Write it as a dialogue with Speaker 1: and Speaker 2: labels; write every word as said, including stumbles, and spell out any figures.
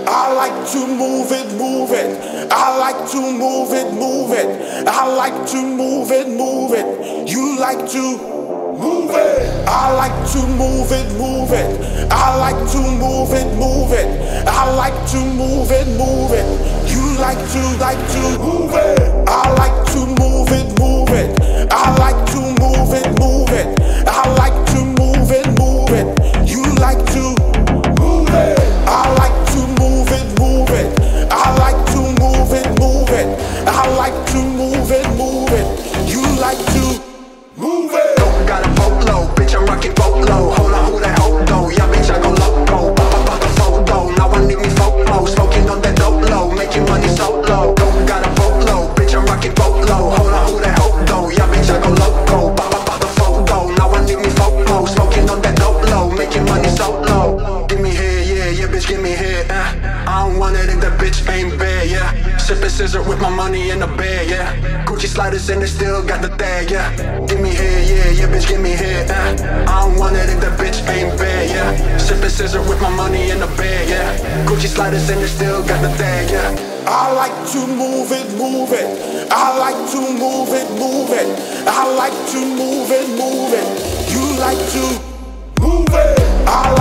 Speaker 1: I like to move it, move it. I like to move it, move it. I like to move it, move it. You like to move it. I like to move it, move it. I like to move it, move it. I like to move it, move it. You like to, like to move it. I like to move it, move it. I like to move it, move it. I like to move it, move it. You like to move it. I like to move it, move it. I like to move it, move it. I like to move it, move it. You like to move it.
Speaker 2: Don't got a polo, bitch, I'm rocking polo. Hold on, who that hoe though? Yeah, bitch, I go loco. Pop up on the photo, now I need me photo. Smoking on that dope low, making money solo. Don't got a polo, bitch, I'm rocking polo. Hold on, who that hoe though? Yeah, bitch, I go loco. Pop up on the photo, now I need me photo. Smoking on that dope low, making money solo. Give me head, yeah, yeah, bitch, give me head. Uh. I don't want it if that bitch ain't bad, yeah. Sippin' scissor with my money in the bed, yeah. Gucci sliders and they still got the tag, yeah. Give me head, yeah, yeah, bitch, give me head. Uh. I don't want it if that bitch ain't bad, yeah. Sippin' scissor with my money in the bed, yeah. Gucci sliders and they still got the tag, yeah.
Speaker 1: I like to move it, move it. I like to move it, move it. I like to move it, move it. You like to move it. I